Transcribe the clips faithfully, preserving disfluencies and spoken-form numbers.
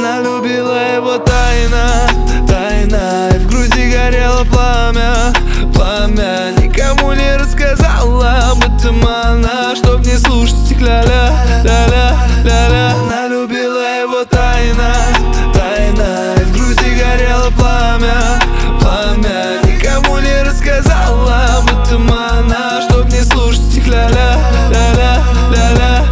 Она любила его тайно, тайна, и в груди горело пламя, пламя. Никому не рассказала об этом она, чтоб не слушать их ля-ля, ля-ля, ля-ля. Она любила его тайно, тайна, и в груди горело пламя, пламя. Никому не рассказала об этом она, чтоб не слушать их ля-ля, ля-ля, ля-ля.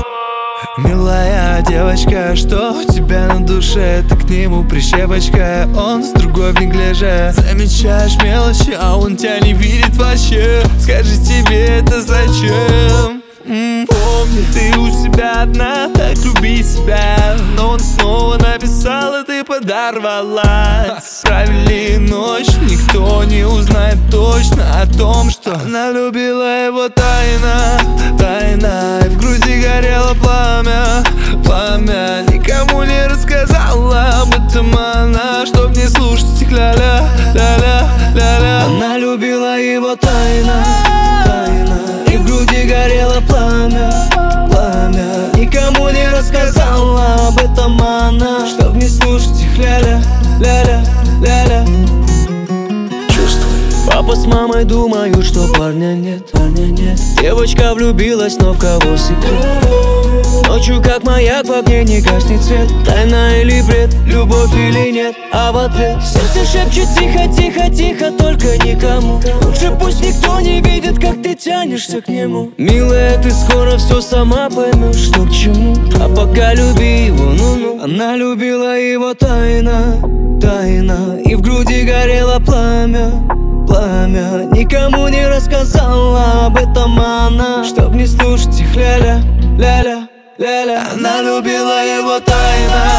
Милая девочка, что у тебя на душе? Ты к нему прищепочка, он с другой в неглиже. Замечаешь мелочи, а он тебя не видит вообще. Скажи, тебе это зачем? М-м, помни, ты у себя одна, так люби себя. Но он снова написал, и ты подорвалась. Провели ночь, никто не узнает точно о том, что она любила его тайно, тайна, и в груди горело пламя, пламя. Никому не рассказала об этом она, чтоб не слушать их ля-ля, ля-ля, ля-ля. Она любила его тайно, тайна, и в груди горело пламя, пламя. Никому не рассказала об этом она, чтоб не слушать их ля-ля, ля-ля, ля-ля. Папа с мамой думают, что парня нет, парня нет. Девочка влюбилась, но в кого секрет? Ночью как маяк в огне не гаснет свет. Тайна или бред, любовь или нет, а в ответ сердце шепчет тихо, тихо, тихо, только никому. Лучше пусть никто не видит, как ты тянешься к нему. Милая, ты скоро все сама поймешь, что к чему. А пока люби его, ну-ну. Она любила его тайно, тайна, и в груди горело пламя, пламя. Никому не рассказала об этом она, чтоб не слушать их ля-ля, ля-ля, ля-ля. Она любила его тайно,